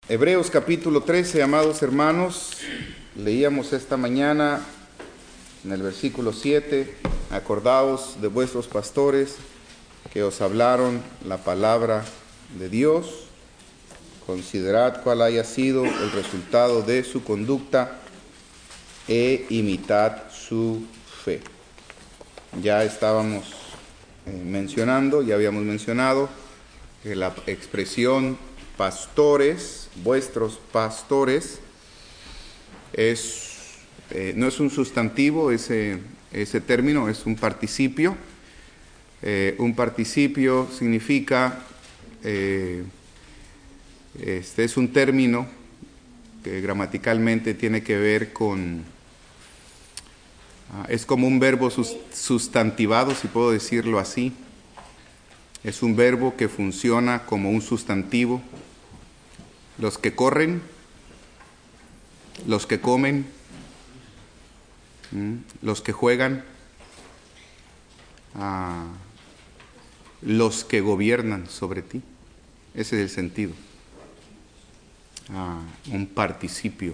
Hebreos capítulo 13, amados hermanos, leíamos esta mañana en el versículo 7, acordaos de vuestros pastores que os hablaron la palabra de Dios, considerad cuál haya sido el resultado de su conducta e imitad su fe. Ya estábamos ya habíamos mencionado que la expresión pastores, vuestros pastores, no es un sustantivo, ese término es un participio. Un participio significa, es un término que gramaticalmente tiene que ver con, es como un verbo sustantivado, si puedo decirlo así. Es un verbo que funciona como un sustantivo. Los que corren, los que comen, los que juegan, los que gobiernan sobre ti. Ese es el sentido. Un participio.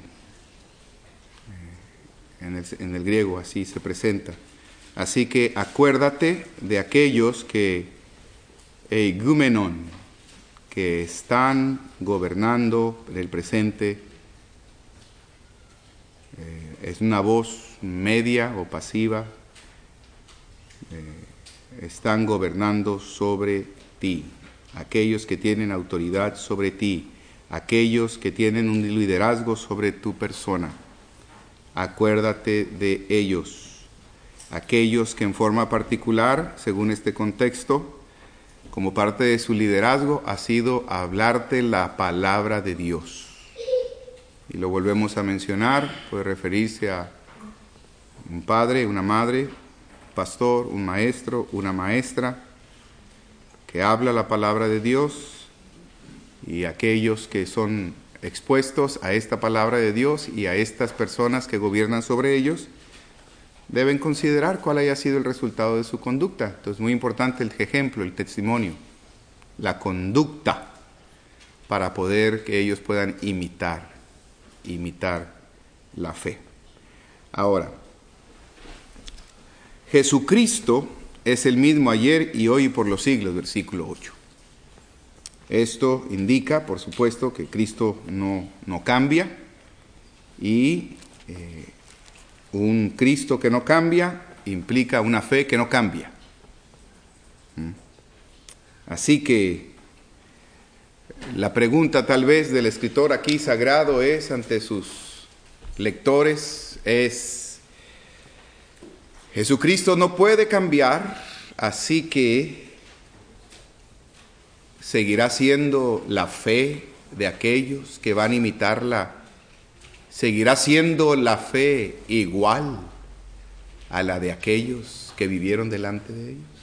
En el griego así se presenta. Así que acuérdate de aquellos eigumenon, que están gobernando en el presente. Es una voz media o pasiva. Están gobernando sobre ti. Aquellos que tienen autoridad sobre ti. Aquellos que tienen un liderazgo sobre tu persona. Acuérdate de ellos. Aquellos que en forma particular, según este contexto, como parte de su liderazgo, ha sido hablarte la palabra de Dios. Y lo volvemos a mencionar, puede referirse a un padre, una madre, un pastor, un maestro, una maestra, que habla la palabra de Dios, y aquellos que son expuestos a esta palabra de Dios y a estas personas que gobiernan sobre ellos, deben considerar cuál haya sido el resultado de su conducta. Entonces, muy importante el ejemplo, el testimonio, la conducta, para poder que ellos puedan imitar la fe. Ahora, Jesucristo es el mismo ayer y hoy y por los siglos, versículo 8. Esto indica, por supuesto, que Cristo no cambia, y un Cristo que no cambia implica una fe que no cambia. Así que la pregunta tal vez del escritor aquí sagrado es ante sus lectores Jesucristo no puede cambiar, así que seguirá siendo la fe de aquellos que van a imitarla. ¿Seguirá siendo la fe igual a la de aquellos que vivieron delante de ellos?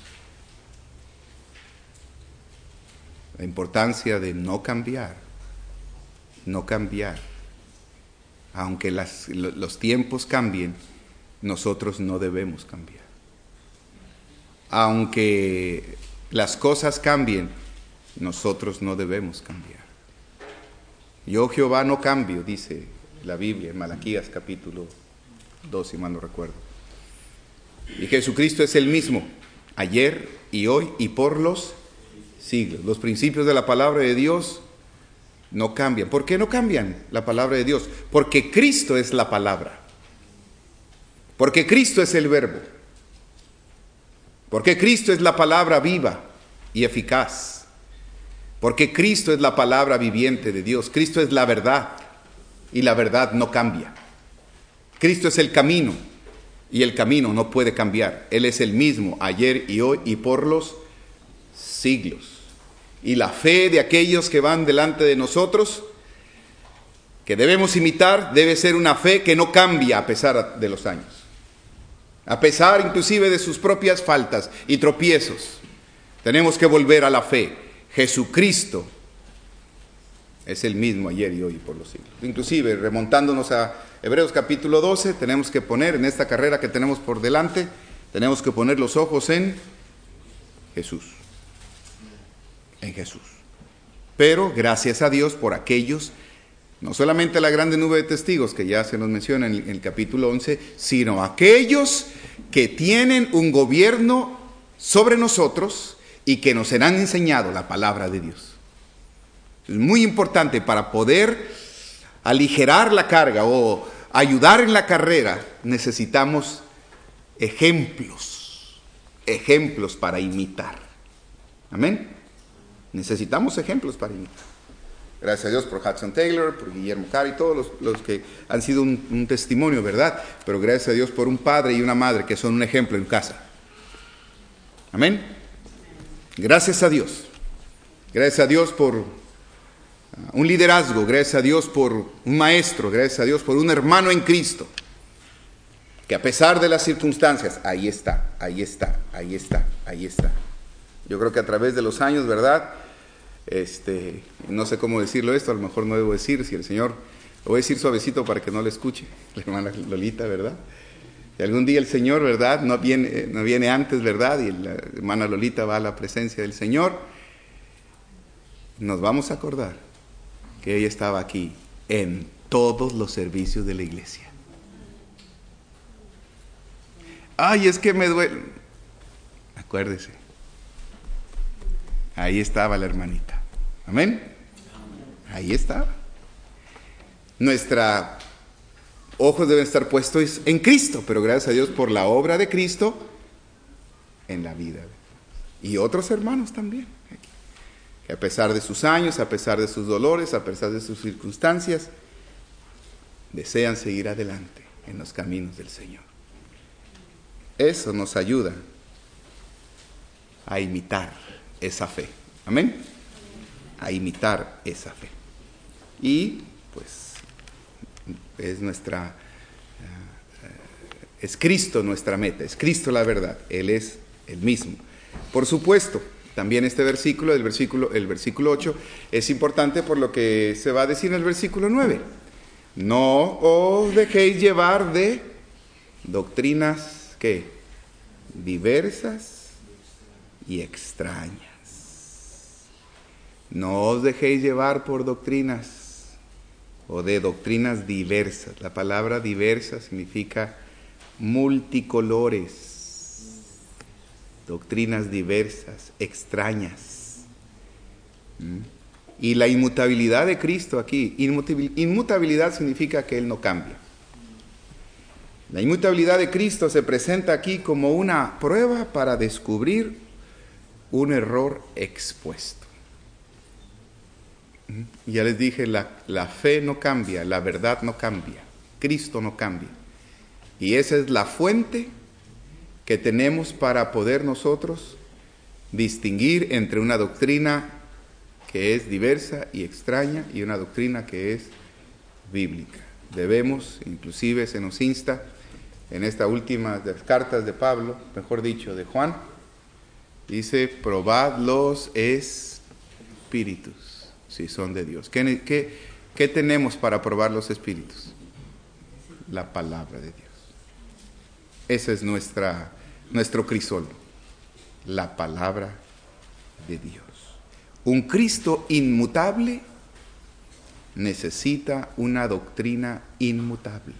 La importancia de no cambiar. Aunque los tiempos cambien, nosotros no debemos cambiar. Aunque las cosas cambien, nosotros no debemos cambiar. Yo, Jehová, no cambio, dice la Biblia en Malaquías capítulo 2, si mal no recuerdo. Y Jesucristo es el mismo, ayer y hoy y por los siglos. Los principios de la palabra de Dios no cambian. ¿Por qué no cambian la palabra de Dios? Porque Cristo es la palabra. Porque Cristo es el verbo. Porque Cristo es la palabra viva y eficaz. Porque Cristo es la palabra viviente de Dios. Cristo es la verdad. Y la verdad no cambia. Cristo es el camino, y el camino no puede cambiar. Él es el mismo ayer y hoy y por los siglos. Y la fe de aquellos que van delante de nosotros, que debemos imitar, debe ser una fe que no cambia a pesar de los años. A pesar inclusive de sus propias faltas y tropiezos, tenemos que volver a la fe. Jesucristo es el mismo ayer y hoy y por los siglos. Inclusive, remontándonos a Hebreos capítulo 12, tenemos que poner en esta carrera que tenemos por delante, tenemos que poner los ojos en Jesús. En Jesús. Pero gracias a Dios por aquellos No solamente la grande nube de testigos que ya se nos menciona en el capítulo 11, sino aquellos que tienen un gobierno sobre nosotros y que nos serán enseñado la palabra de Dios. Es muy importante para poder aligerar la carga o ayudar en la carrera. Necesitamos ejemplos para imitar. Amén. Necesitamos ejemplos para imitar. Gracias a Dios por Hudson Taylor, por Guillermo Cari, todos los que han sido un testimonio, ¿verdad? Pero gracias a Dios por un padre y una madre que son un ejemplo en casa. Amén. Gracias a Dios. Gracias a Dios por un liderazgo. Gracias a Dios por un maestro. Gracias a Dios por un hermano en Cristo. Que a pesar de las circunstancias, ahí está. Yo creo que a través de los años, ¿verdad? No sé cómo decirlo esto, a lo mejor no debo decir, si el Señor, lo voy a decir suavecito para que no le escuche, la hermana Lolita, ¿verdad? Y algún día el Señor, ¿verdad? No viene antes, ¿verdad? Y la hermana Lolita va a la presencia del Señor. Nos vamos a acordar que ella estaba aquí en todos los servicios de la iglesia. Ay, es que me duele. Acuérdese. Ahí estaba la hermanita. Amén. Ahí estaba. Nuestros ojos deben estar puestos en Cristo, pero gracias a Dios por la obra de Cristo en la vida. Y otros hermanos también. Que a pesar de sus años, a pesar de sus dolores, a pesar de sus circunstancias, desean seguir adelante en los caminos del Señor. Eso nos ayuda a imitar esa fe. Amén. A imitar esa fe. Y pues es Cristo nuestra meta, es Cristo la verdad, Él es el mismo. Por supuesto, también este versículo, el versículo 8, es importante por lo que se va a decir en el versículo 9. No os dejéis llevar de doctrinas, ¿qué? Diversas y extrañas. No os dejéis llevar por doctrinas o de doctrinas diversas. La palabra diversa significa multicolores. Doctrinas diversas, extrañas. Y la inmutabilidad de Cristo aquí. Inmutabilidad significa que Él no cambia. La inmutabilidad de Cristo se presenta aquí como una prueba para descubrir un error expuesto. Ya les dije, la fe no cambia, la verdad no cambia, Cristo no cambia. Y esa es la fuente que tenemos para poder nosotros distinguir entre una doctrina que es diversa y extraña y una doctrina que es bíblica. Debemos, inclusive se nos insta en esta última de las cartas de Pablo, mejor dicho, de Juan, dice, probad los espíritus. Si son de Dios. ¿Qué tenemos para probar los espíritus? La palabra de Dios. Ese es nuestro crisol. La palabra de Dios. Un Cristo inmutable necesita una doctrina inmutable.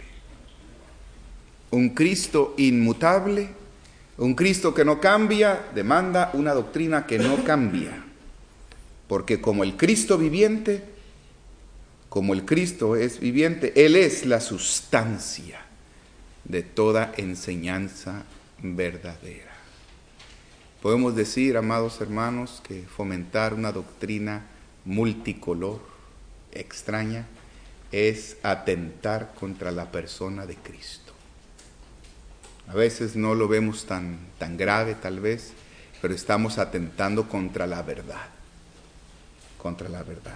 Un Cristo inmutable, un Cristo que no cambia, demanda una doctrina que no cambia. Porque como el Cristo viviente, como el Cristo es viviente, Él es la sustancia de toda enseñanza verdadera. Podemos decir, amados hermanos, que fomentar una doctrina multicolor, extraña, es atentar contra la persona de Cristo. A veces no lo vemos tan grave tal vez, pero estamos atentando contra la verdad. Contra la verdad.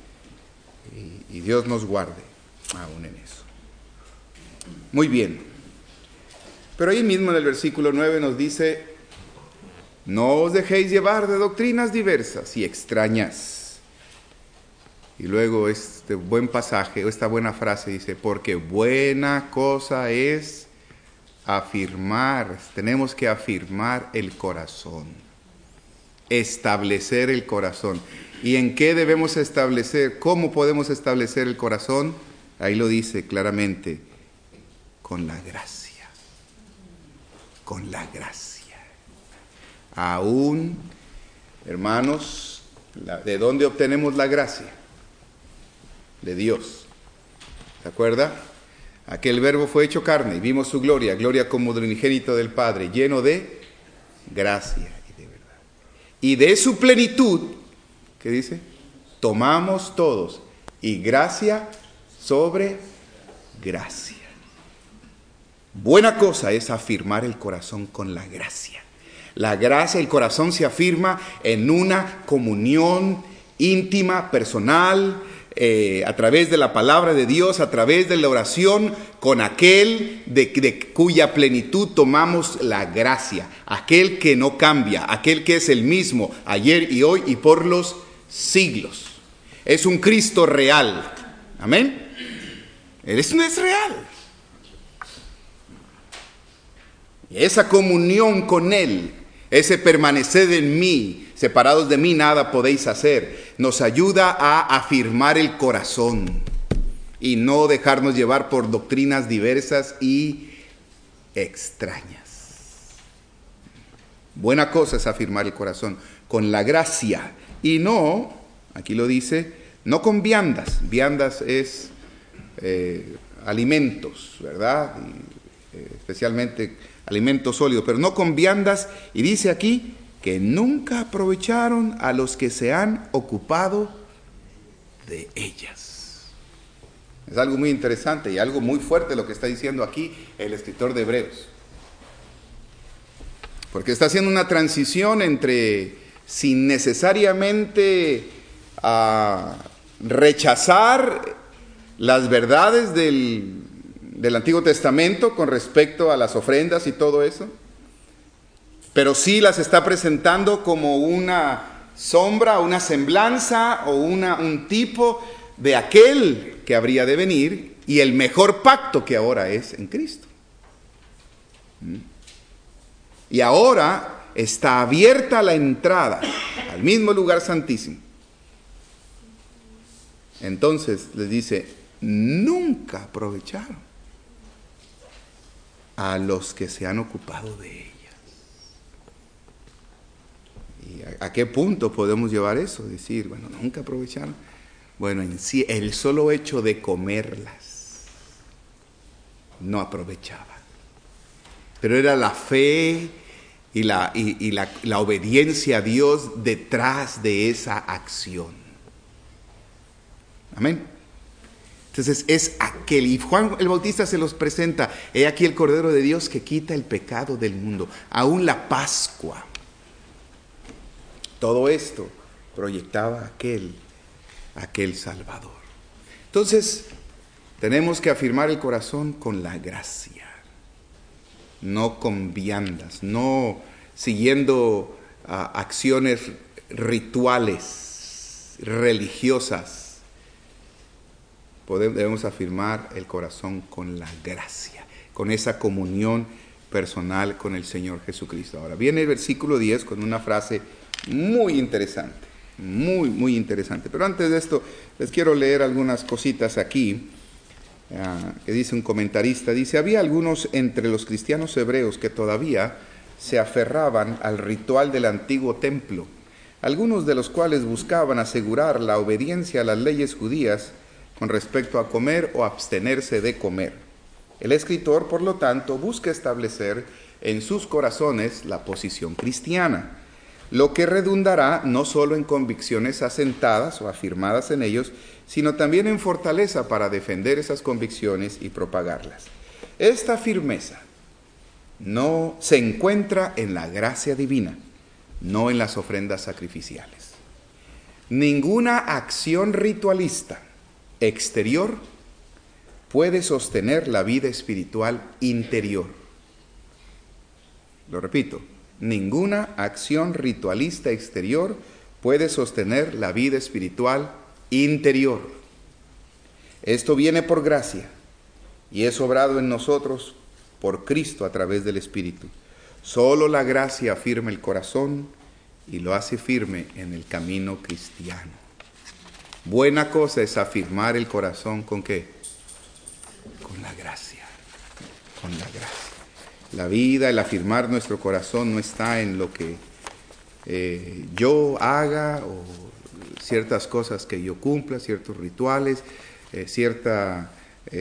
Y Dios nos guarde aún en eso. Muy bien. Pero ahí mismo en el versículo 9 nos dice, no os dejéis llevar de doctrinas diversas y extrañas. Y luego este buen pasaje, esta buena frase dice, porque buena cosa es afirmar, tenemos que afirmar el corazón, establecer el corazón. ¿Y en qué debemos establecer? ¿Cómo podemos establecer el corazón? Ahí lo dice claramente, con la gracia. Con la gracia. Aún, hermanos, ¿de dónde obtenemos la gracia? De Dios. ¿Se acuerda? Aquel verbo fue hecho carne y vimos su gloria, gloria como del unigénito del Padre, lleno de gracia y de verdad. Y de su plenitud, ¿qué dice? Tomamos todos, y gracia sobre gracia. Buena cosa es afirmar el corazón con la gracia. La gracia, el corazón se afirma en una comunión íntima, personal, a través de la palabra de Dios, a través de la oración, con aquel de cuya plenitud tomamos la gracia, aquel que no cambia, aquel que es el mismo ayer y hoy y por los siglos. Es un Cristo real. Amén. Eso no es real. Y esa comunión con Él, ese permanecer en mí, separados de mí nada podéis hacer, nos ayuda a afirmar el corazón y no dejarnos llevar por doctrinas diversas y extrañas. Buena cosa es afirmar el corazón con la gracia y no, aquí lo dice, no con viandas. Viandas es alimentos, ¿verdad? Especialmente alimentos sólidos, pero no con viandas. Y dice aquí que nunca aprovecharon a los que se han ocupado de ellas. Es algo muy interesante y algo muy fuerte lo que está diciendo aquí el escritor de Hebreos. Porque está haciendo una transición entre, sin necesariamente rechazar las verdades del Antiguo Testamento con respecto a las ofrendas y todo eso, pero sí las está presentando como una sombra, una semblanza o un tipo de aquel que habría de venir y el mejor pacto que ahora es en Cristo. Y ahora está abierta la entrada al mismo lugar santísimo. Entonces les dice, nunca aprovecharon a los que se han ocupado de ellas. ¿Y a qué punto podemos llevar eso? Decir, bueno, nunca aprovecharon. Bueno, en sí, el solo hecho de comerlas no aprovechaban. Pero era la fe y la obediencia a Dios detrás de esa acción. Amén. Entonces es aquel, y Juan el Bautista se los presenta, he aquí el Cordero de Dios que quita el pecado del mundo, aún la Pascua. Todo esto proyectaba aquel Salvador. Entonces tenemos que afirmar el corazón con la gracia, no con viandas, no siguiendo acciones rituales, religiosas. Debemos afirmar el corazón con la gracia, con esa comunión personal con el Señor Jesucristo. Ahora viene el versículo 10 con una frase muy interesante, muy interesante. Pero antes de esto, les quiero leer algunas cositas aquí, que dice un comentarista. Dice, había algunos entre los cristianos hebreos que todavía se aferraban al ritual del antiguo templo, algunos de los cuales buscaban asegurar la obediencia a las leyes judías con respecto a comer o abstenerse de comer. El escritor, por lo tanto, busca establecer en sus corazones la posición cristiana, lo que redundará no solo en convicciones asentadas o afirmadas en ellos, sino también en fortaleza para defender esas convicciones y propagarlas. Esta firmeza no se encuentra en la gracia divina, no en las ofrendas sacrificiales. Ninguna acción ritualista exterior puede sostener la vida espiritual interior. Lo repito, ninguna acción ritualista exterior puede sostener la vida espiritual interior. Esto viene por gracia y es obrado en nosotros por Cristo a través del Espíritu. Solo la gracia afirma el corazón y lo hace firme en el camino cristiano. Buena cosa es afirmar el corazón ¿con qué? Con la gracia. Con la gracia. La vida, el afirmar nuestro corazón no está en lo que yo haga o ciertas cosas que yo cumpla, ciertos rituales, cierta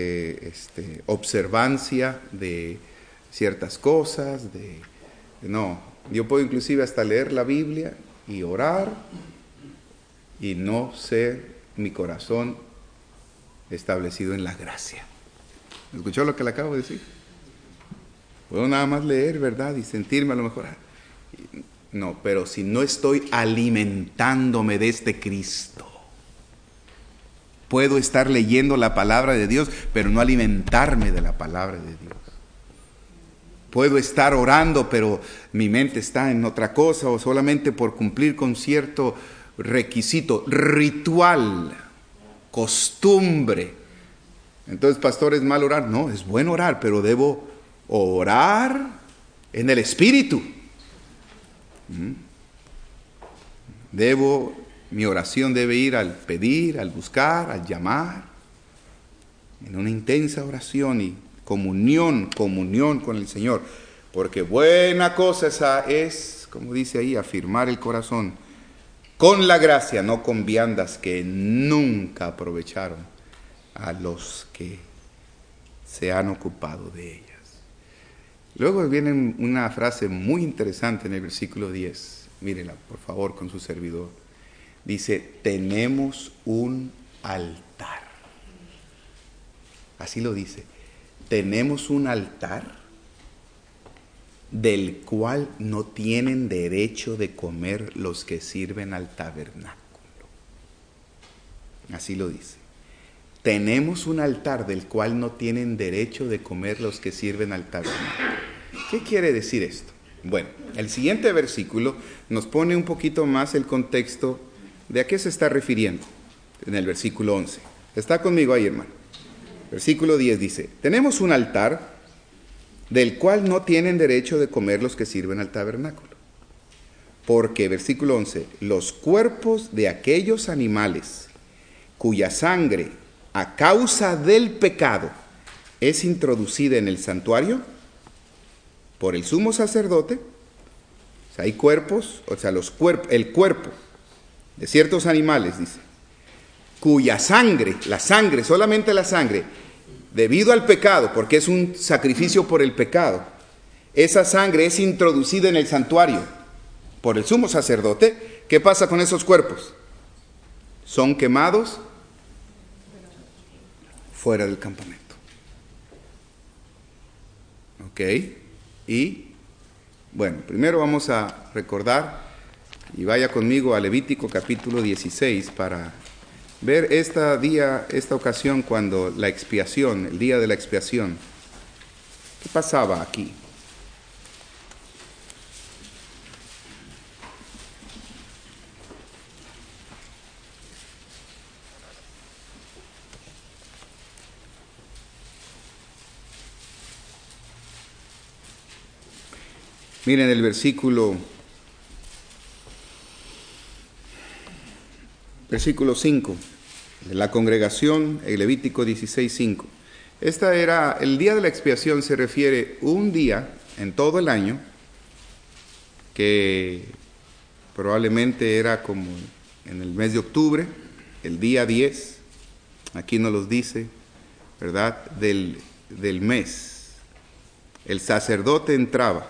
observancia de ciertas cosas. No, yo puedo inclusive hasta leer la Biblia y orar y no ser mi corazón establecido en la gracia. ¿Escuchó lo que le acabo de decir? Puedo nada más leer, ¿verdad? Y sentirme a lo mejor. No, pero si no estoy alimentándome de este Cristo. Puedo estar leyendo la palabra de Dios, pero no alimentarme de la palabra de Dios. Puedo estar orando, pero mi mente está en otra cosa, o solamente por cumplir con cierto requisito, ritual, costumbre. Entonces, pastor, ¿es mal orar? No, es bueno orar, pero debo orar en el Espíritu. Mi oración debe ir al pedir, al buscar, al llamar, en una intensa oración y comunión con el Señor. Porque buena cosa esa es, como dice ahí, afirmar el corazón con la gracia, no con viandas que nunca aprovecharon a los que se han ocupado de ellas. Luego viene una frase muy interesante en el versículo 10. Mírenla, por favor, con su servidor. Dice, tenemos un altar. Así lo dice. Tenemos un altar del cual no tienen derecho de comer los que sirven al tabernáculo. Así lo dice. Tenemos un altar del cual no tienen derecho de comer los que sirven al tabernáculo. ¿Qué quiere decir esto? Bueno, el siguiente versículo nos pone un poquito más el contexto de a qué se está refiriendo en el versículo 11. ¿Está conmigo ahí, hermano? Versículo 10 dice, tenemos un altar del cual no tienen derecho de comer los que sirven al tabernáculo. Porque, versículo 11, los cuerpos de aquellos animales cuya sangre a causa del pecado es introducida en el santuario por el sumo sacerdote, o sea, hay cuerpos, o sea, el cuerpo de ciertos animales, dice, cuya sangre, solamente la sangre, debido al pecado, porque es un sacrificio por el pecado, esa sangre es introducida en el santuario por el sumo sacerdote. ¿Qué pasa con esos cuerpos? Son quemados fuera del campamento. ¿Ok? Y, bueno, primero vamos a recordar, y vaya conmigo a Levítico capítulo 16 para ver esta ocasión cuando la expiación, el día de la expiación, ¿qué pasaba aquí? Miren el versículo 5, de la congregación, el Levítico 16:5. El día de la expiación se refiere un día en todo el año, que probablemente era como en el mes de octubre, el día 10, aquí nos los dice, ¿verdad?, del mes. El sacerdote entraba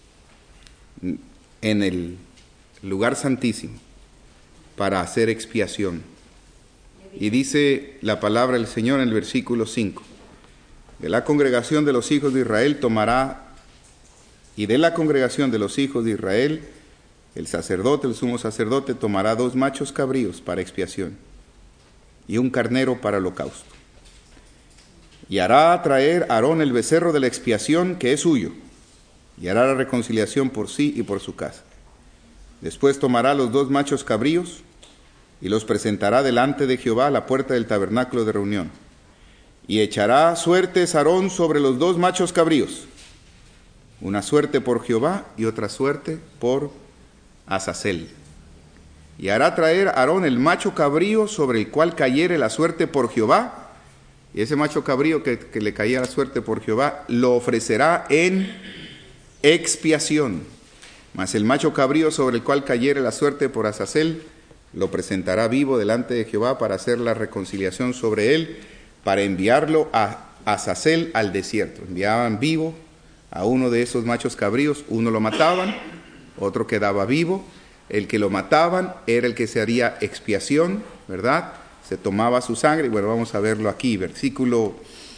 en el lugar santísimo para hacer expiación. Y dice la palabra del Señor en el versículo 5. De la congregación de los hijos de Israel el sacerdote, el sumo sacerdote, tomará 2 machos cabríos para expiación y un carnero para holocausto. Y hará traer Aarón el becerro de la expiación que es suyo, y hará la reconciliación por sí y por su casa. Después tomará los 2 machos cabríos y los presentará delante de Jehová a la puerta del tabernáculo de reunión. Y echará suertes Aarón sobre los 2 machos cabríos, una suerte por Jehová y otra suerte por Azazel. Y hará traer Aarón el macho cabrío sobre el cual cayere la suerte por Jehová. Y ese macho cabrío que le caía la suerte por Jehová, lo ofrecerá en expiación. Mas el macho cabrío sobre el cual cayere la suerte por Azazel, lo presentará vivo delante de Jehová para hacer la reconciliación sobre él, para enviarlo a Azazel al desierto. Enviaban vivo a uno de esos machos cabríos, uno lo mataban, otro quedaba vivo. El que lo mataban era el que se haría expiación, ¿verdad? Se tomaba su sangre. Bueno, vamos a verlo aquí, versículo,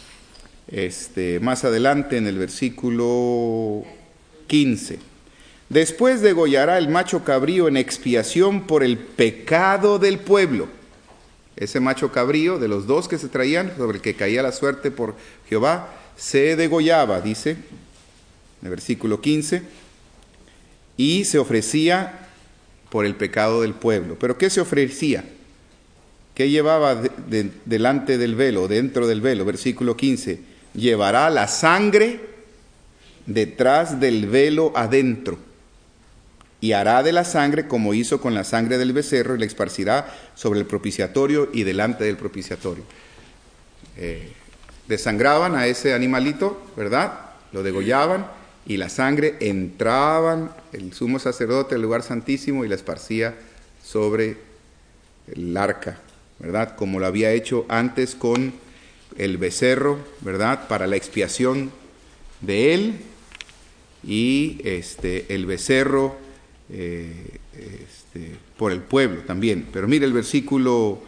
más adelante en el versículo 15. Después degollará el macho cabrío en expiación por el pecado del pueblo. Ese macho cabrío, de los dos que se traían, sobre el que caía la suerte por Jehová, se degollaba, dice, en el versículo 15, y se ofrecía por el pecado del pueblo. ¿Pero qué se ofrecía? ¿Qué llevaba delante del velo, dentro del velo? Versículo 15, llevará la sangre detrás del velo adentro, y hará de la sangre como hizo con la sangre del becerro, y la esparcirá sobre el propiciatorio y delante del propiciatorio. Desangraban a ese animalito, ¿verdad? Lo degollaban, y la sangre entraban el sumo sacerdote al lugar santísimo y la esparcía sobre el arca, ¿verdad? Como lo había hecho antes con el becerro, ¿verdad? Para la expiación de él, y el becerro por el pueblo también. Pero mire el versículo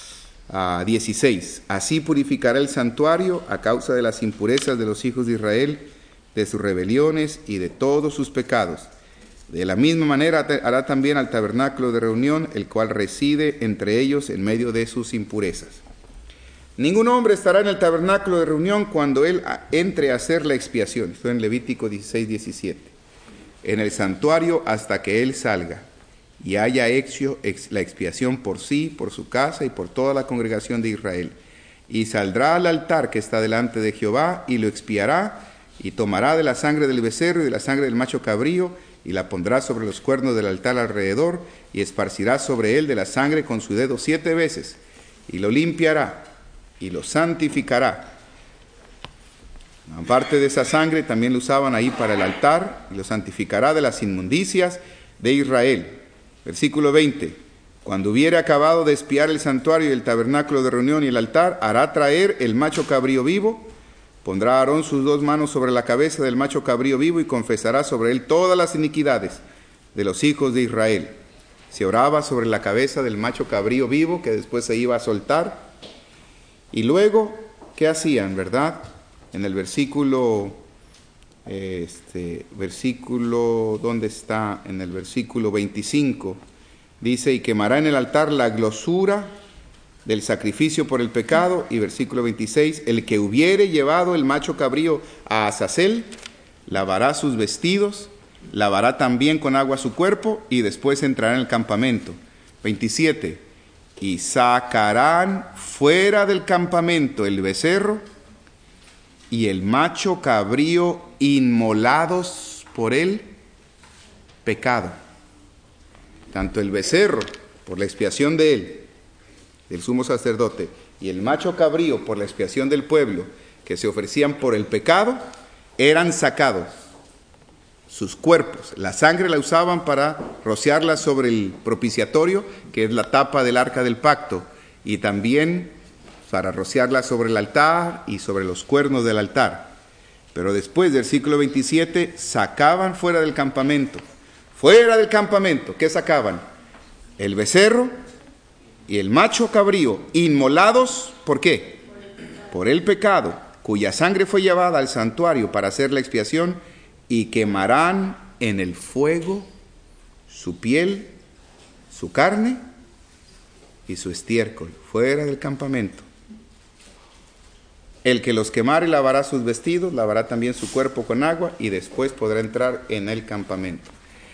16. Así purificará el santuario a causa de las impurezas de los hijos de Israel, de sus rebeliones y de todos sus pecados. De la misma manera hará también al tabernáculo de reunión, el cual reside entre ellos en medio de sus impurezas. Ningún hombre estará en el tabernáculo de reunión cuando él entre a hacer la expiación. Esto en Levítico 16:17. En el santuario hasta que él salga y haya hecho la expiación por sí, por su casa y por toda la congregación de Israel. Y saldrá al altar que está delante de Jehová y lo expiará, y tomará de la sangre del becerro y de la sangre del macho cabrío, y la pondrá sobre los cuernos del altar alrededor, y esparcirá sobre él de la sangre con su dedo 7 veces, y lo limpiará, y lo santificará. Aparte de esa sangre, también lo usaban ahí para el altar, y lo santificará de las inmundicias de Israel. Versículo 20. Cuando hubiere acabado de expiar el santuario y el tabernáculo de reunión y el altar, hará traer el macho cabrío vivo. Pondrá Aarón sus 2 manos sobre la cabeza del macho cabrío vivo y confesará sobre él todas las iniquidades de los hijos de Israel. Se oraba sobre la cabeza del macho cabrío vivo, que después se iba a soltar. Y luego, ¿qué hacían, verdad? En el versículo, ¿dónde está? En el versículo 25, dice, y quemará en el altar la glosura del sacrificio por el pecado. Y versículo 26, el que hubiere llevado el macho cabrío a Azazel, lavará sus vestidos, lavará también con agua su cuerpo, y después entrará en el campamento. 27, y sacarán fuera del campamento el becerro y el macho cabrío inmolados por el pecado. Tanto el becerro, por la expiación de él, del sumo sacerdote, y el macho cabrío por la expiación del pueblo, que se ofrecían por el pecado, eran sacados sus cuerpos. La sangre la usaban para rociarla sobre el propiciatorio, que es la tapa del arca del pacto, y también para rociarla sobre el altar y sobre los cuernos del altar. Pero después del versículo 27, sacaban fuera del campamento. Fuera del campamento, ¿qué sacaban? El becerro y el macho cabrío, inmolados, ¿por qué? Por el pecado, cuya sangre fue llevada al santuario para hacer la expiación, y quemarán en el fuego su piel, su carne y su estiércol, fuera del campamento. El que los quemare lavará sus vestidos, lavará también su cuerpo con agua, y después podrá entrar en el campamento.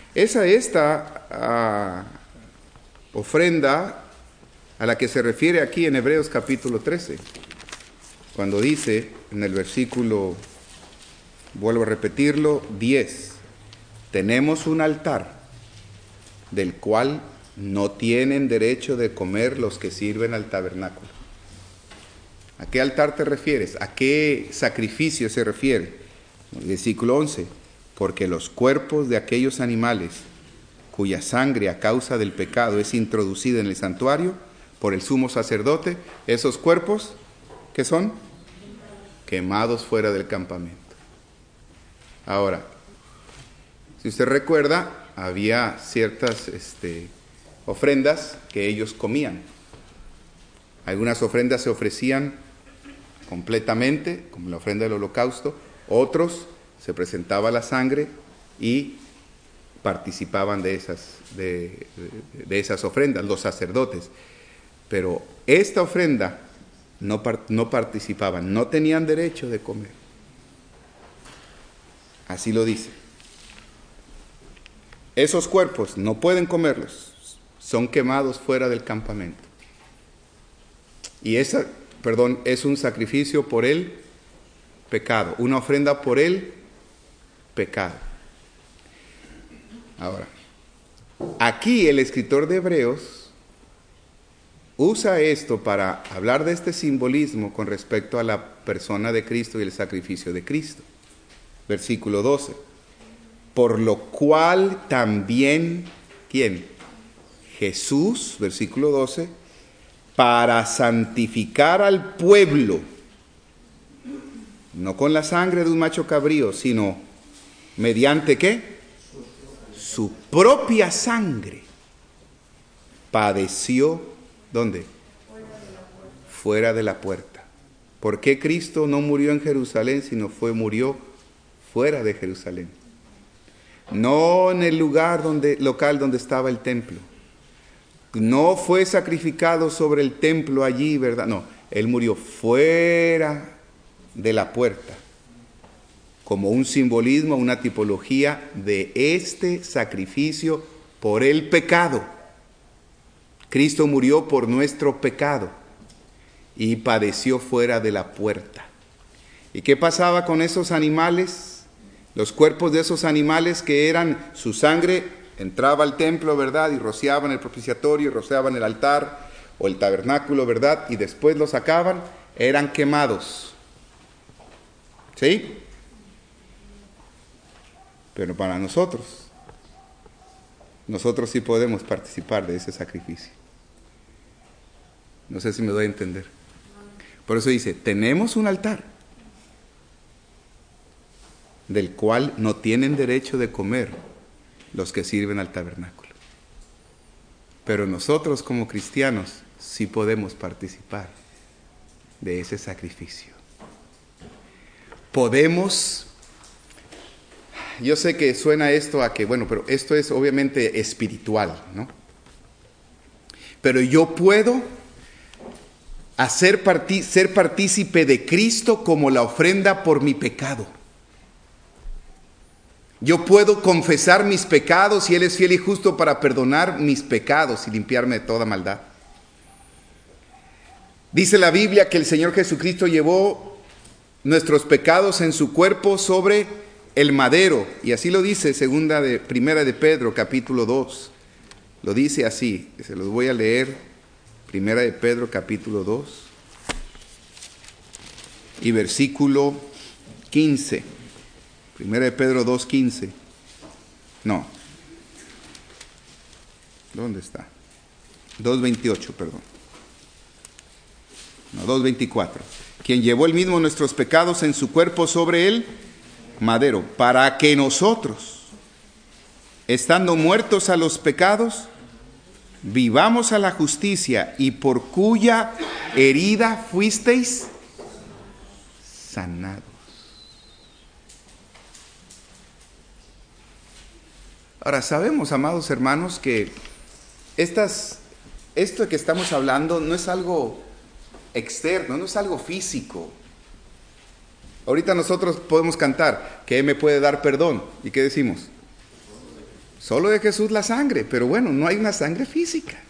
Esta ofrenda a la que se refiere aquí en Hebreos capítulo 13, cuando dice en el versículo, vuelvo a repetirlo, 10, tenemos un altar del cual no tienen derecho de comer los que sirven al tabernáculo. ¿A qué altar te refieres? ¿A qué sacrificio se refiere? Versículo 11. Porque los cuerpos de aquellos animales cuya sangre a causa del pecado es introducida en el santuario por el sumo sacerdote, esos cuerpos, ¿qué son? Quemados fuera del campamento. Ahora, si usted recuerda, había ciertas ofrendas que ellos comían. Algunas ofrendas se ofrecían completamente, como la ofrenda del holocausto. Otros se presentaba la sangre y participaban de esas ofrendas, los sacerdotes. Pero esta ofrenda no participaban, no tenían derecho de comer. Así lo dice. Esos cuerpos no pueden comerlos, son quemados fuera del campamento. Y es un sacrificio por el pecado, una ofrenda por el pecado. Ahora, aquí el escritor de Hebreos usa esto para hablar de este simbolismo con respecto a la persona de Cristo y el sacrificio de Cristo. Versículo 12. Por lo cual también, ¿quién? Jesús, versículo 12, para santificar al pueblo, no con la sangre de un macho cabrío, sino mediante ¿qué? Su propia sangre, padeció, ¿dónde? Fuera de la puerta. ¿Por qué Cristo no murió en Jerusalén, sino murió fuera de Jerusalén? No en el lugar local donde estaba el templo. No fue sacrificado sobre el templo allí, ¿verdad? No, Él murió fuera de la puerta, como un simbolismo, una tipología de este sacrificio por el pecado. Cristo murió por nuestro pecado y padeció fuera de la puerta. ¿Y qué pasaba con esos animales? Los cuerpos de esos animales que eran su sangre, entraba al templo, ¿verdad? Y rociaban el propiciatorio, rociaban el altar o el tabernáculo, ¿verdad? Y después los sacaban, eran quemados. ¿Sí? Pero para nosotros sí podemos participar de ese sacrificio. No sé si me doy a entender. Por eso dice, tenemos un altar del cual no tienen derecho de comer los que sirven al tabernáculo. Pero nosotros como cristianos sí podemos participar de ese sacrificio. Podemos, yo sé que suena esto a que, bueno, pero esto es obviamente espiritual, ¿no? Pero yo puedo ser partícipe de Cristo como la ofrenda por mi pecado. Yo puedo confesar mis pecados y Él es fiel y justo para perdonar mis pecados y limpiarme de toda maldad. Dice la Biblia que el Señor Jesucristo llevó nuestros pecados en su cuerpo sobre el madero. Y así lo dice Primera de Pedro, capítulo 2. Lo dice así, se los voy a leer. Primera de Pedro, capítulo 2. Y versículo 15. Primera de Pedro 2:15. No. ¿Dónde está? 2:28, perdón. No, 2:24. Quien llevó él mismo nuestros pecados en su cuerpo sobre el madero, para que nosotros, estando muertos a los pecados, vivamos a la justicia, y por cuya herida fuisteis sanados. Ahora, sabemos, amados hermanos, que esto que estamos hablando no es algo externo, no es algo físico. Ahorita nosotros podemos cantar, ¿qué me puede dar perdón? ¿Y qué decimos? Solo de Jesús la sangre, pero bueno, no hay una sangre física.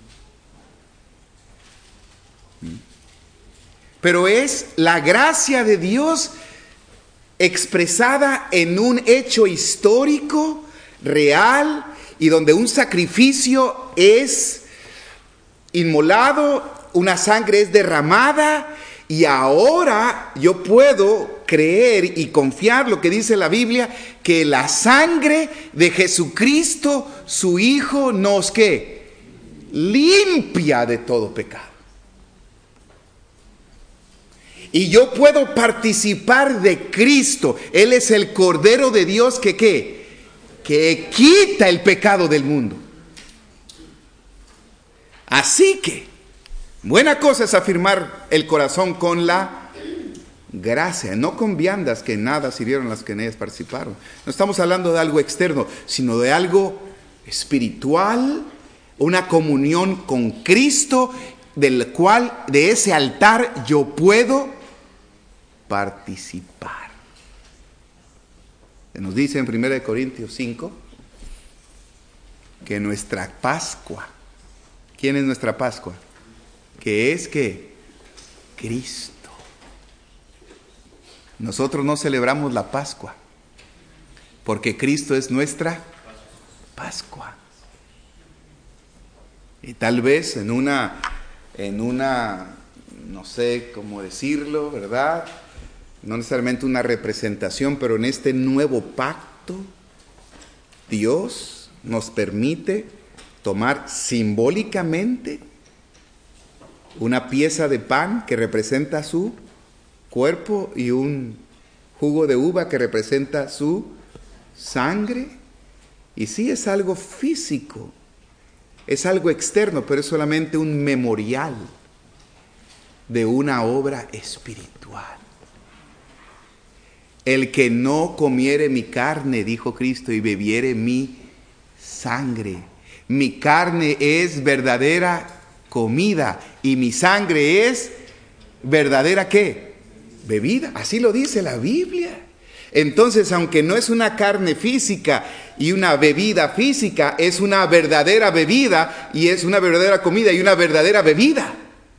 Pero es la gracia de Dios expresada en un hecho histórico, real y donde un sacrificio es inmolado, una sangre es derramada, y ahora yo puedo creer y confiar lo que dice la Biblia, que la sangre de Jesucristo, su Hijo, nos ¿qué? Limpia de todo pecado. Y yo puedo participar de Cristo. Él es el Cordero de Dios que ¿qué? Que quita el pecado del mundo. Así que, buena cosa es afirmar el corazón con la gracia, no con viandas que nada sirvieron las que en ellas participaron. No estamos hablando de algo externo, sino de algo espiritual, una comunión con Cristo, del cual, de ese altar, yo puedo participar. Se nos dice en 1 Corintios 5 que nuestra Pascua, ¿quién es nuestra Pascua? Que es que Cristo. Nosotros no celebramos la Pascua porque Cristo es nuestra Pascua. Y tal vez en una, no sé cómo decirlo, ¿verdad? No necesariamente una representación, pero en este nuevo pacto, Dios nos permite tomar simbólicamente una pieza de pan que representa su cuerpo y un jugo de uva que representa su sangre. Y sí es algo físico, es algo externo, pero es solamente un memorial de una obra espiritual. El que no comiere mi carne, dijo Cristo, y bebiere mi sangre. Mi carne es verdadera comida y mi sangre es verdadera ¿qué? Bebida. Así lo dice la Biblia. Entonces, aunque no es una carne física y una bebida física, es una verdadera bebida y es una verdadera comida y una verdadera bebida.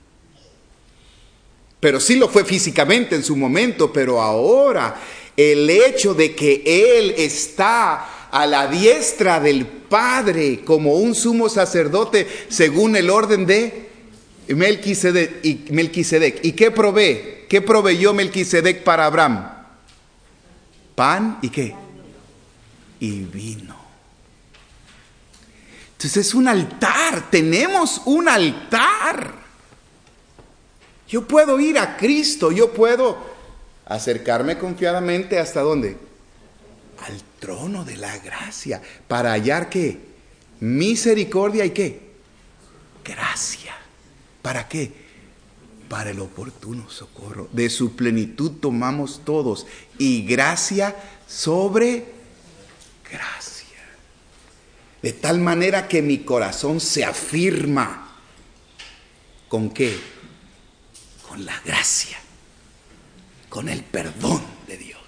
Pero sí lo fue físicamente en su momento, pero ahora el hecho de que Él está a la diestra del Padre como un sumo sacerdote según el orden de Melquisedec. ¿Y qué provee? ¿Qué proveyó Melquisedec para Abraham? Pan y ¿qué? Y vino. Entonces es un altar, tenemos un altar. Yo puedo ir a Cristo, yo puedo acercarme confiadamente ¿hasta dónde? Al trono de la gracia, para hallar ¿qué? Misericordia y ¿qué? Gracia. ¿Para qué? Para el oportuno socorro. De su plenitud tomamos todos, y gracia sobre gracia. De tal manera que mi corazón se afirma. ¿Con qué? Con la gracia, con el perdón de Dios,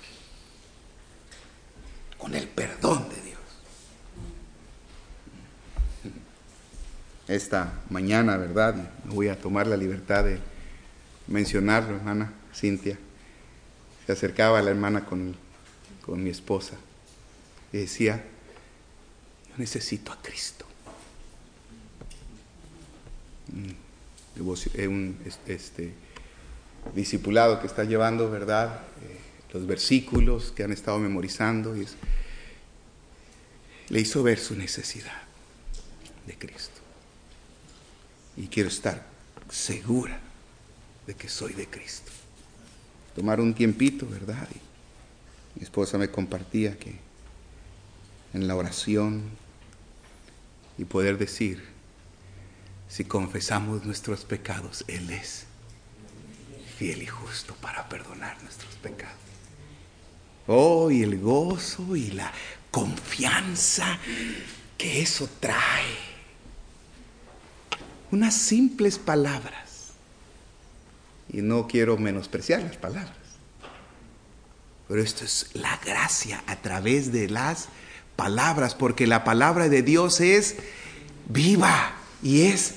con el perdón de Dios. Esta mañana, ¿verdad? Me voy a tomar la libertad de mencionarlo, hermana Cintia. Se acercaba a la hermana con mi esposa y decía: yo necesito a Cristo. Discipulado que está llevando, ¿verdad? Los versículos que han estado memorizando y le hizo ver su necesidad de Cristo. Y quiero estar segura de que soy de Cristo. Tomar un tiempito, ¿verdad? Y mi esposa me compartía que en la oración y poder decir, si confesamos nuestros pecados, Él es fiel y justo para perdonar nuestros pecados. Oh, y el gozo y la confianza que eso trae. Unas simples palabras. Y no quiero menospreciar las palabras. Pero esto es la gracia a través de las palabras, porque la palabra de Dios es viva y es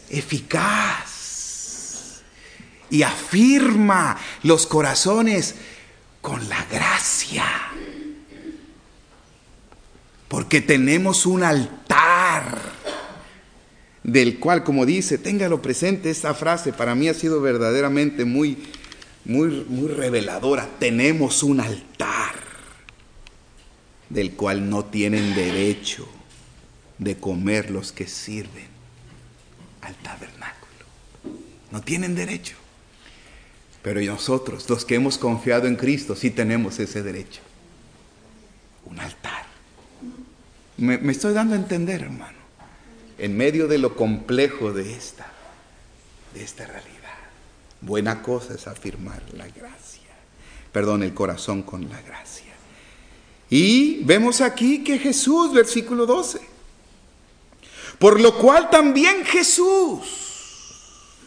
eficaz. Y afirma los corazones con la gracia. Porque tenemos un altar del cual, como dice, téngalo presente, esta frase para mí ha sido verdaderamente muy reveladora. Tenemos un altar del cual no tienen derecho de comer los que sirven al tabernáculo. No tienen derecho. Pero nosotros, los que hemos confiado en Cristo, sí tenemos ese derecho. Un altar. Me estoy dando a entender, hermano, en medio de lo complejo de esta realidad. Buena cosa es afirmar la gracia. El corazón con la gracia. Y vemos aquí que Jesús, versículo 12. Por lo cual también Jesús,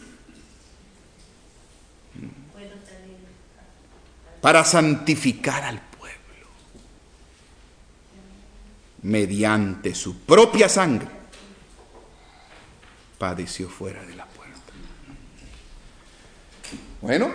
para santificar al pueblo, mediante su propia sangre, padeció fuera de la puerta. Bueno,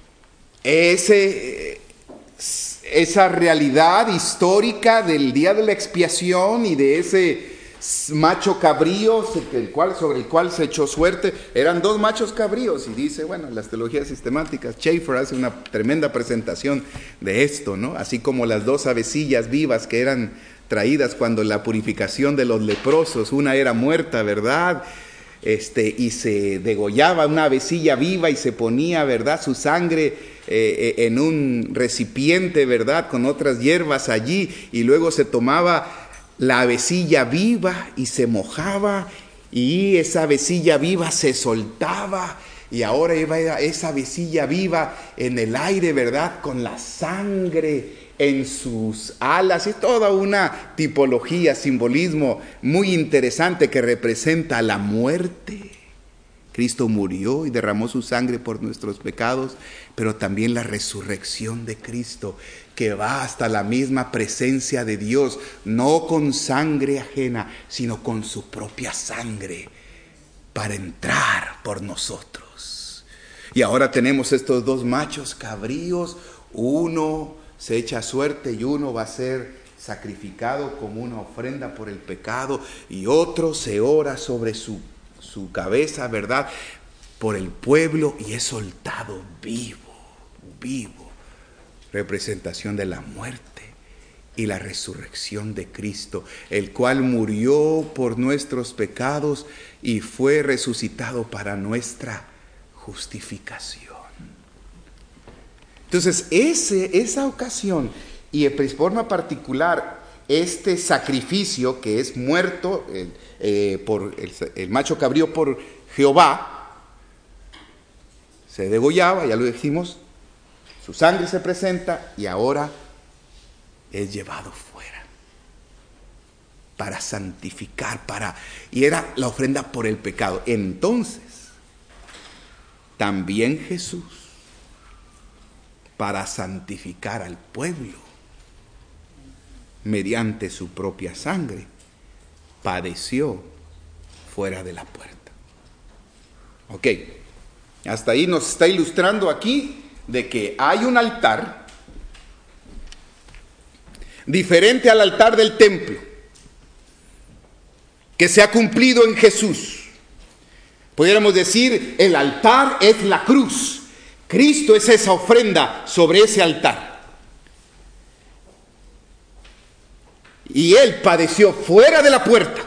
esa realidad histórica del día de la expiación y de ese macho cabrío sobre el cual se echó suerte, eran dos machos cabríos, y dice, bueno, las teologías sistemáticas, Schaeffer hace una tremenda presentación de esto, ¿no? Así como las dos avecillas vivas que eran traídas cuando la purificación de los leprosos, una era muerta, ¿verdad? Y se degollaba una avecilla viva y se ponía, ¿verdad?, su sangre en un recipiente, ¿verdad?, con otras hierbas allí, y luego se tomaba la avecilla viva y se mojaba, y esa avecilla viva se soltaba, y ahora iba esa avecilla viva en el aire, ¿verdad?, con la sangre en sus alas. Es toda una tipología, simbolismo muy interesante que representa la muerte. Cristo murió y derramó su sangre por nuestros pecados, pero también la resurrección de Cristo, que va hasta la misma presencia de Dios, no con sangre ajena, sino con su propia sangre, para entrar por nosotros. Y ahora tenemos estos dos machos cabríos, uno se echa suerte y uno va a ser sacrificado como una ofrenda por el pecado, y otro se ora sobre su cabeza, ¿verdad?, por el pueblo, y es soltado vivo, representación de la muerte y la resurrección de Cristo, el cual murió por nuestros pecados y fue resucitado para nuestra justificación. Entonces, esa ocasión, y de forma particular, este sacrificio que es muerto por el macho cabrío por Jehová, se degollaba, ya lo dijimos, su sangre se presenta y ahora es llevado fuera para santificar, y era la ofrenda por el pecado. Entonces, también Jesús, para santificar al pueblo, mediante su propia sangre, padeció fuera de la puerta. Ok, hasta ahí nos está ilustrando aquí de que hay un altar diferente al altar del templo, que se ha cumplido en Jesús. Pudiéramos decir, el altar es la cruz. Cristo es esa ofrenda sobre ese altar. Y Él padeció fuera de la puerta.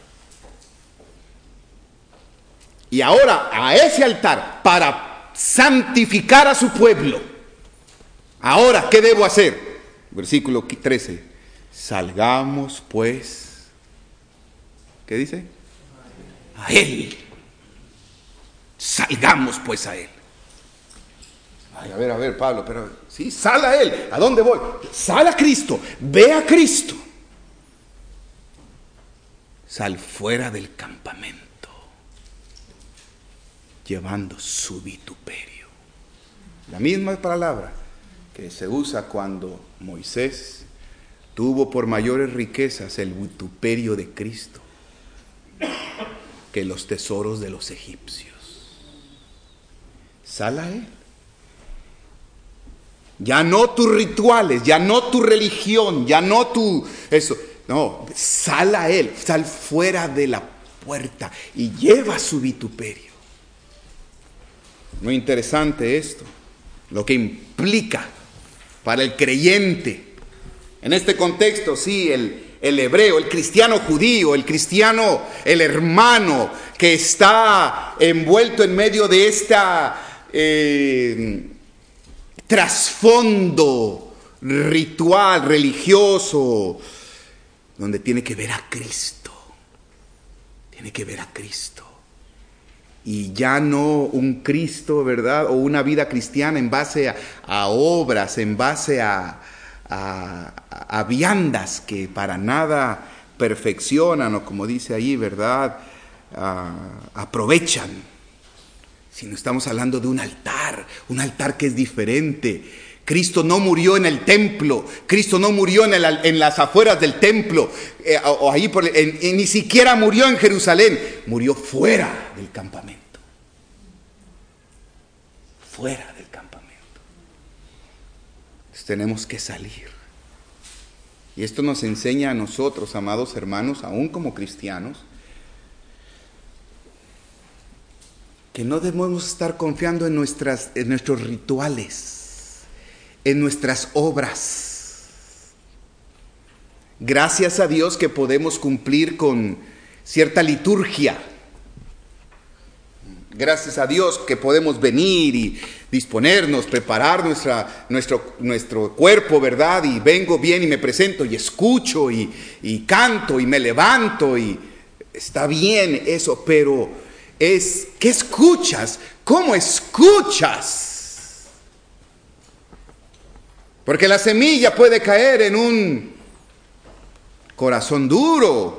Y ahora a ese altar, para santificar a su pueblo. Ahora, ¿qué debo hacer? Versículo 13. Salgamos pues. ¿Qué dice? A Él. Salgamos pues a Él. Ay, a ver, Pablo, pero sí, sal a Él. ¿A dónde voy? Sal a Cristo. Ve a Cristo. Sal fuera del campamento, llevando su vituperio. La misma palabra que se usa cuando Moisés tuvo por mayores riquezas el vituperio de Cristo que los tesoros de los egipcios. Sal a Él. Ya no tus rituales, ya no tu religión, ya no eso. No, sal a él, sal fuera de la puerta y lleva su vituperio. Muy interesante esto, lo que implica para el creyente. En este contexto, sí, el hebreo, el cristiano judío, el cristiano, el hermano que está envuelto en medio de esta trasfondo ritual, religioso, donde tiene que ver a Cristo. Tiene que ver a Cristo. Y ya no un Cristo, ¿verdad? O una vida cristiana en base a obras, en base a viandas que para nada perfeccionan, o como dice ahí, ¿verdad? Aprovechan. Sino estamos hablando de un altar que es diferente. Cristo no murió en el templo, Cristo no murió en las afueras del templo, o ahí ni siquiera murió en Jerusalén, murió fuera del campamento. Fuera del campamento. Entonces tenemos que salir. Y esto nos enseña a nosotros, amados hermanos, aún como cristianos, que no debemos estar confiando en nuestros rituales, en nuestras obras. Gracias a Dios que podemos cumplir con cierta liturgia. Gracias a Dios que podemos venir y disponernos, preparar nuestro cuerpo, ¿verdad? Y vengo bien y me presento y escucho y canto y me levanto y está bien eso, pero ¿qué escuchas? ¿Cómo escuchas? Porque la semilla puede caer en un corazón duro.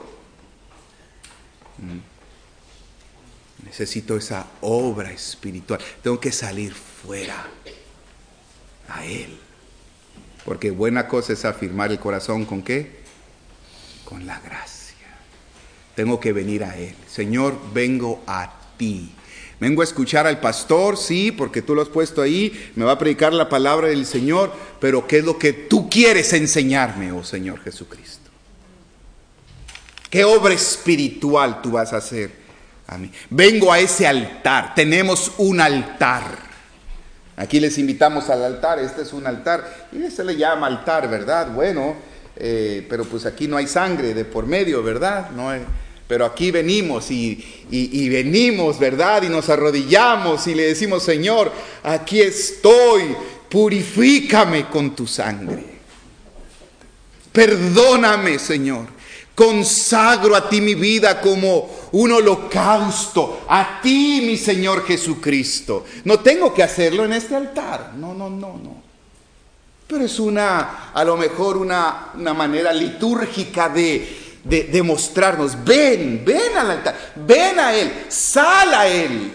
Necesito esa obra espiritual. Tengo que salir fuera a Él. Porque buena cosa es afirmar el corazón ¿con qué? Con la gracia. Tengo que venir a Él. Señor, vengo a ti. Vengo a escuchar al pastor, sí, porque tú lo has puesto ahí, me va a predicar la palabra del Señor, pero ¿qué es lo que tú quieres enseñarme, oh Señor Jesucristo? ¿Qué obra espiritual tú vas a hacer a mí? Vengo a ese altar, tenemos un altar. Aquí les invitamos al altar, este es un altar, y se le llama altar, ¿verdad? Bueno, pero pues aquí no hay sangre de por medio, ¿verdad? No hay. Pero aquí venimos y venimos, ¿verdad? Y nos arrodillamos y le decimos, Señor, aquí estoy, purifícame con tu sangre. Perdóname, Señor. Consagro a ti mi vida como un holocausto. A ti, mi Señor Jesucristo. No tengo que hacerlo en este altar. No. Pero es a lo mejor una manera litúrgica de mostrarnos, ven al altar, ven a Él, sal a Él.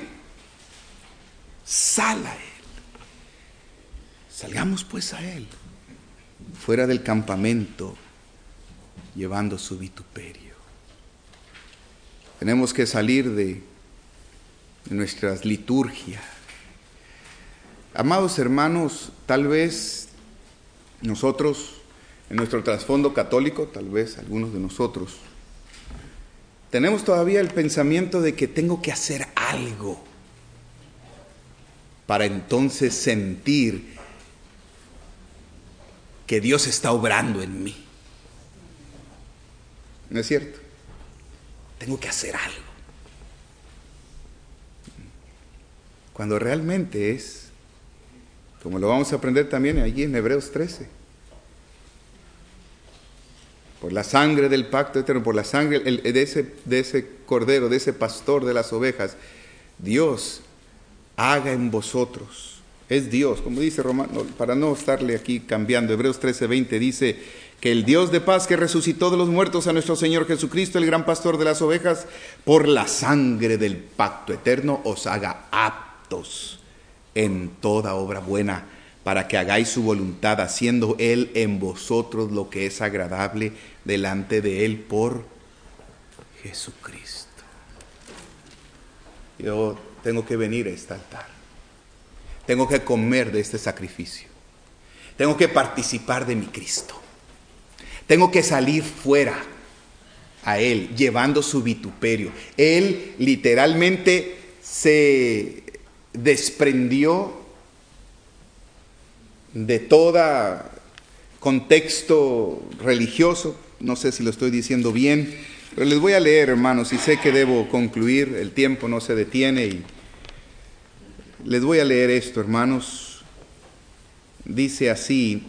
Salgamos pues a Él, fuera del campamento, llevando su vituperio. Tenemos que salir de nuestras liturgias. Amados hermanos, tal vez nosotros, en nuestro trasfondo católico, tal vez algunos de nosotros, tenemos todavía el pensamiento de que tengo que hacer algo para entonces sentir que Dios está obrando en mí. ¿No es cierto? Tengo que hacer algo. Cuando realmente es, como lo vamos a aprender también allí en Hebreos 13, por la sangre del pacto eterno, por la sangre de ese cordero, de ese pastor de las ovejas, Dios haga en vosotros. Es Dios, como dice Romano, para no estarle aquí cambiando, Hebreos 13:20 dice que el Dios de paz que resucitó de los muertos a nuestro Señor Jesucristo, el gran pastor de las ovejas, por la sangre del pacto eterno os haga aptos en toda obra buena, para que hagáis su voluntad, haciendo Él en vosotros lo que es agradable delante de Él por Jesucristo. Yo tengo que venir a este altar. Tengo que comer de este sacrificio. Tengo que participar de mi Cristo. Tengo que salir fuera a Él, llevando su vituperio. Él literalmente se desprendió de todo contexto religioso. No sé si lo estoy diciendo bien, pero les voy a leer, hermanos, y sé que debo concluir, el tiempo no se detiene, y les voy a leer esto, hermanos. Dice así,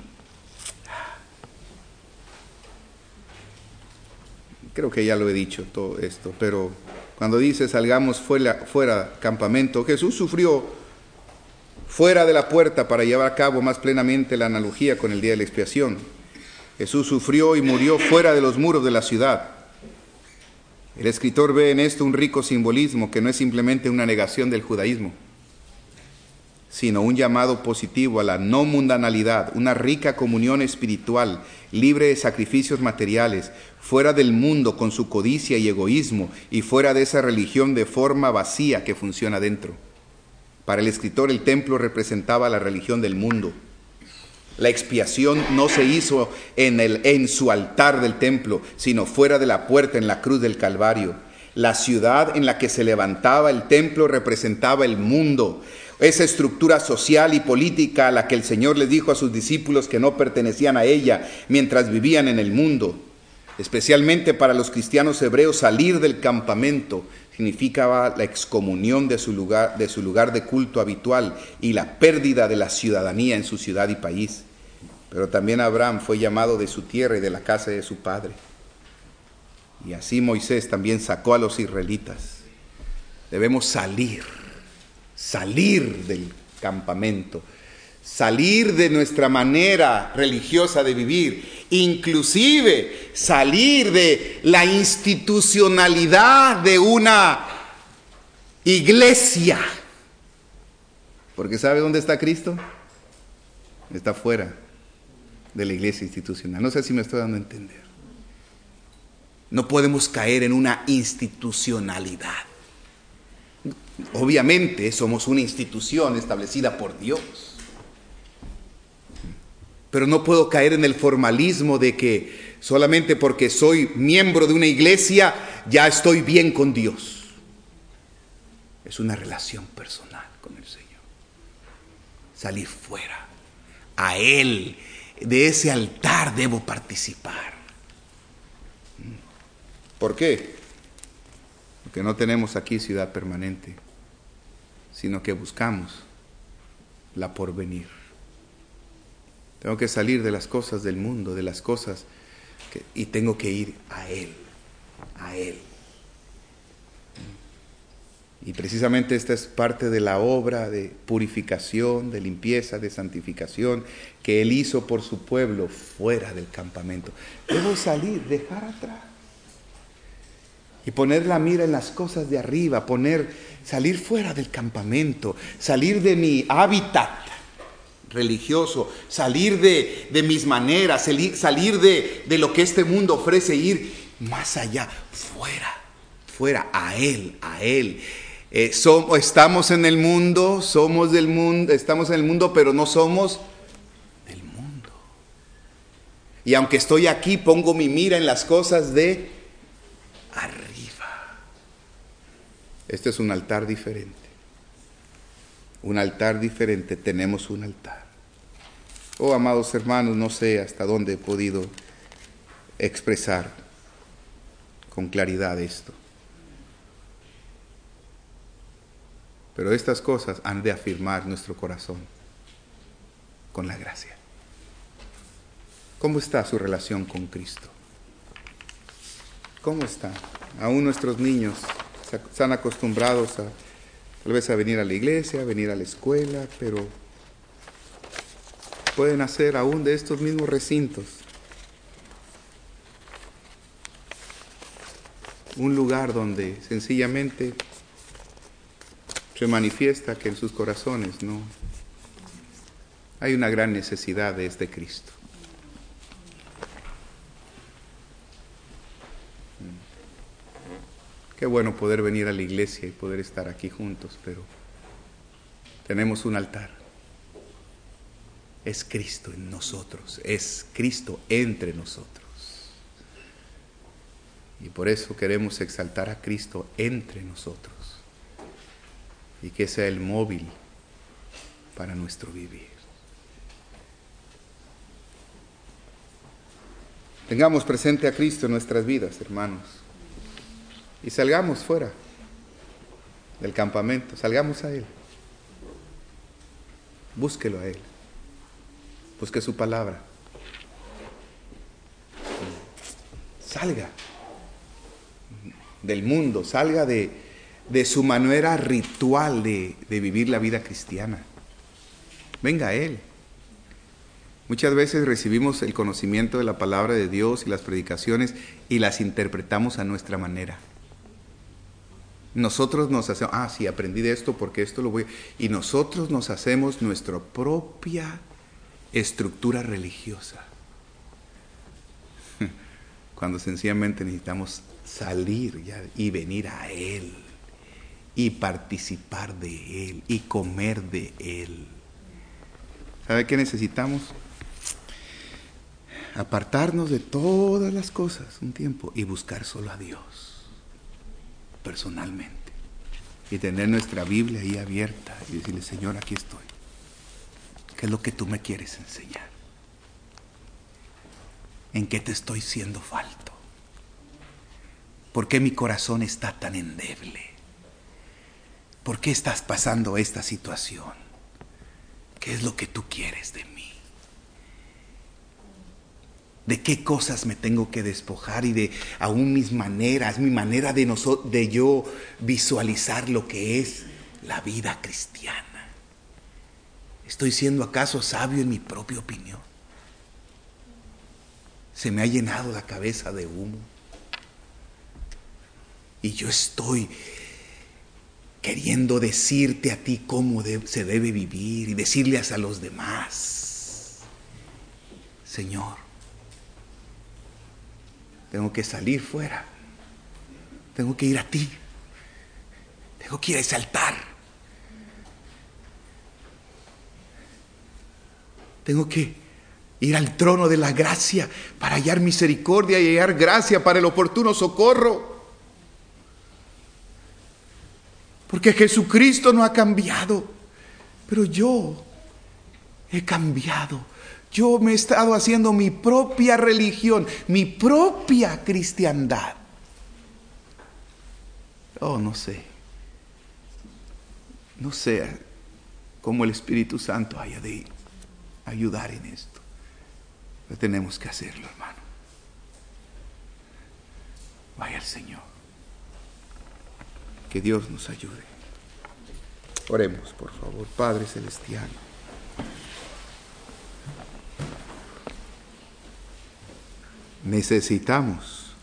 creo que ya lo he dicho todo esto, pero cuando dice salgamos fuera campamento, Jesús sufrió fuera de la puerta para llevar a cabo más plenamente la analogía con el día de la expiación. Jesús sufrió y murió fuera de los muros de la ciudad. El escritor ve en esto un rico simbolismo que no es simplemente una negación del judaísmo, sino un llamado positivo a la no mundanalidad, una rica comunión espiritual, libre de sacrificios materiales, fuera del mundo con su codicia y egoísmo, y fuera de esa religión de forma vacía que funciona dentro. Para el escritor, el templo representaba la religión del mundo. La expiación no se hizo en su altar del templo, sino fuera de la puerta, en la cruz del Calvario. La ciudad en la que se levantaba el templo representaba el mundo, esa estructura social y política a la que el Señor les dijo a sus discípulos que no pertenecían a ella mientras vivían en el mundo. Especialmente para los cristianos hebreos, salir del campamento significaba la excomunión de su lugar de culto habitual y la pérdida de la ciudadanía en su ciudad y país. Pero también Abraham fue llamado de su tierra y de la casa de su padre. Y así Moisés también sacó a los israelitas. Debemos salir del campamento, salir de nuestra manera religiosa de vivir, inclusive salir de la institucionalidad de una iglesia. Porque ¿sabe dónde está Cristo? Está fuera de la iglesia institucional. No sé si me estoy dando a entender. No podemos caer en una institucionalidad. Obviamente somos una institución establecida por Dios. Pero no puedo caer en el formalismo de que solamente porque soy miembro de una iglesia ya estoy bien con Dios. Es una relación personal con el Señor. Salir fuera. A Él, de ese altar debo participar. ¿Por qué? Porque no tenemos aquí ciudad permanente, sino que buscamos la porvenir. Tengo que salir de las cosas del mundo, de las cosas y tengo que ir a Él, a Él. Y precisamente esta es parte de la obra de purificación, de limpieza, de santificación que Él hizo por su pueblo fuera del campamento. Debo salir, dejar atrás y poner la mira en las cosas de arriba, salir fuera del campamento, salir de mi hábitat religioso, salir de mis maneras, salir de lo que este mundo ofrece, ir más allá, fuera, a Él, a Él. Estamos en el mundo, somos del mundo, estamos en el mundo, pero no somos del mundo. Y aunque estoy aquí, pongo mi mira en las cosas de arriba. Este es un altar diferente. Un altar diferente, tenemos un altar. Oh, amados hermanos, no sé hasta dónde he podido expresar con claridad esto. Pero estas cosas han de afirmar nuestro corazón con la gracia. ¿Cómo está su relación con Cristo? ¿Cómo está? Aún nuestros niños están acostumbrados tal vez a venir a la iglesia, a venir a la escuela, pero pueden hacer aún de estos mismos recintos un lugar donde sencillamente se manifiesta que en sus corazones no hay una gran necesidad de este Cristo. Qué bueno poder venir a la iglesia y poder estar aquí juntos, pero tenemos un altar. Es Cristo en nosotros, es Cristo entre nosotros. Y por eso queremos exaltar a Cristo entre nosotros. Y que sea el móvil para nuestro vivir. Tengamos presente a Cristo en nuestras vidas, hermanos. Y salgamos fuera del campamento, salgamos a Él. Búsquelo a Él. Busque su palabra. Salga del mundo, salga de su manera ritual de vivir la vida cristiana. Venga a Él. Muchas veces recibimos el conocimiento de la palabra de Dios y las predicaciones y las interpretamos a nuestra manera. Nosotros nos hacemos, sí, aprendí de esto porque esto lo voy... Y nosotros nos hacemos nuestra propia estructura religiosa. Cuando sencillamente necesitamos salir ya y venir a Él y participar de Él y comer de Él. ¿Sabe qué necesitamos? Apartarnos de todas las cosas un tiempo y buscar solo a Dios personalmente y tener nuestra Biblia ahí abierta y decirle: Señor, aquí estoy. ¿Qué es lo que tú me quieres enseñar? ¿En qué te estoy siendo falto? ¿Por qué mi corazón está tan endeble? ¿Por qué estás pasando esta situación? ¿Qué es lo que tú quieres de mí? ¿De qué cosas me tengo que despojar? Y de aún mis maneras, mi manera de yo visualizar lo que es la vida cristiana. ¿Estoy siendo acaso sabio en mi propia opinión? Se me ha llenado la cabeza de humo. Y yo estoy queriendo decirte a ti cómo se debe vivir y decirles a los demás: Señor, tengo que salir fuera. Tengo que ir a ti. Tengo que ir a ese altar. Tengo que ir al trono de la gracia para hallar misericordia y hallar gracia para el oportuno socorro. Porque Jesucristo no ha cambiado, pero yo he cambiado. Yo me he estado haciendo mi propia religión, mi propia cristiandad. No sé. No sé cómo el Espíritu Santo haya de ayudar en esto. Pero tenemos que hacerlo, hermano. Vaya al Señor. Que Dios nos ayude. Oremos, por favor. Padre Celestial. Necesitamos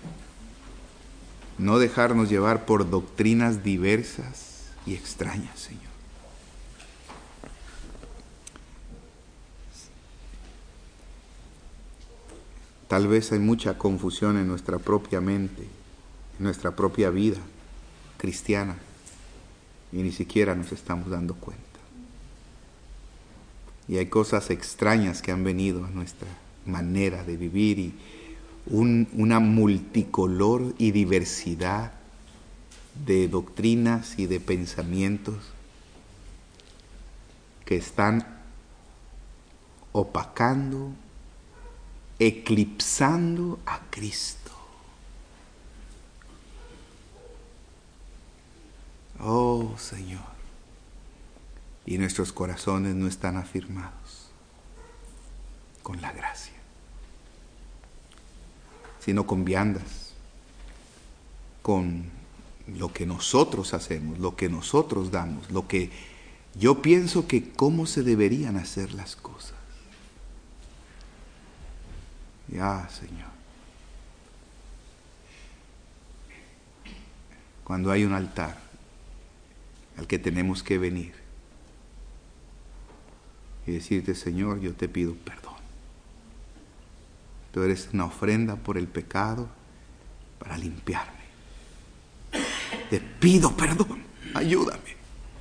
no dejarnos llevar por doctrinas diversas y extrañas, Señor. Tal vez hay mucha confusión en nuestra propia mente, en nuestra propia vida cristiana, y ni siquiera nos estamos dando cuenta. Y hay cosas extrañas que han venido a nuestra manera de vivir y una multicolor y diversidad de doctrinas y de pensamientos que están opacando, eclipsando a Cristo. Oh Señor, y nuestros corazones no están afirmados con la gracia, sino con viandas, con lo que nosotros hacemos, lo que nosotros damos, lo que yo pienso que cómo se deberían hacer las cosas. Ya, Señor. Cuando hay un altar al que tenemos que venir y decirte: Señor, yo te pido perdón. Tú eres una ofrenda por el pecado para limpiarme. Te pido perdón. Ayúdame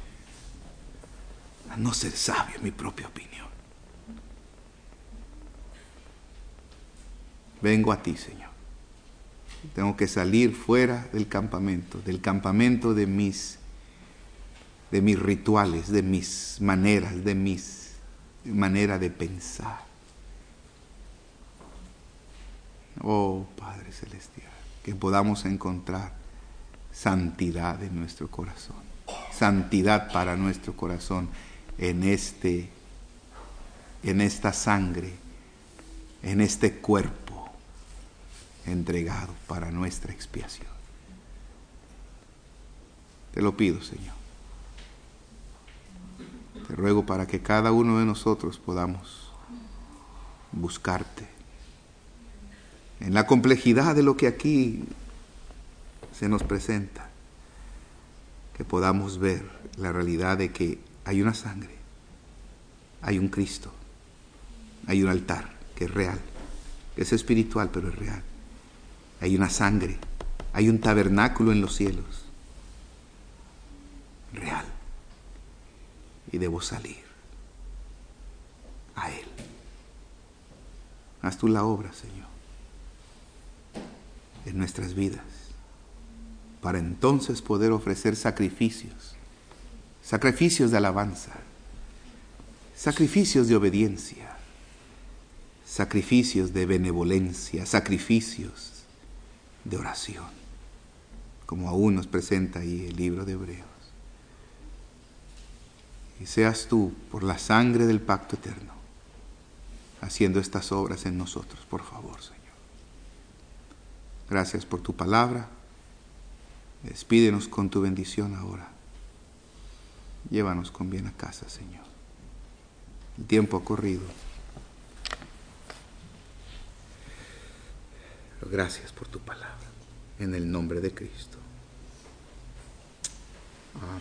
a no ser sabio en mi propia opinión. Vengo a ti, Señor. Tengo que salir fuera del campamento de mis rituales, de mis maneras, de mis manera de pensar. Oh Padre Celestial, que podamos encontrar santidad en nuestro corazón, santidad para nuestro corazón en esta sangre, en este cuerpo entregado para nuestra expiación. Te lo pido, Señor. Te ruego para que cada uno de nosotros podamos buscarte en la complejidad de lo que aquí se nos presenta, que podamos ver la realidad de que hay una sangre, hay un Cristo, hay un altar que es real, que es espiritual pero es real, hay una sangre, hay un tabernáculo en los cielos, real, y debo salir a Él. Haz tú la obra, Señor, en nuestras vidas, para entonces poder ofrecer sacrificios de alabanza, sacrificios de obediencia, sacrificios de benevolencia, sacrificios de oración, como aún nos presenta ahí el libro de Hebreos. Y seas tú, por la sangre del pacto eterno, haciendo estas obras en nosotros, por favor, Señor. Gracias por tu palabra. Despídenos con tu bendición ahora. Llévanos con bien a casa, Señor. El tiempo ha corrido. Pero gracias por tu palabra. En el nombre de Cristo. Amén.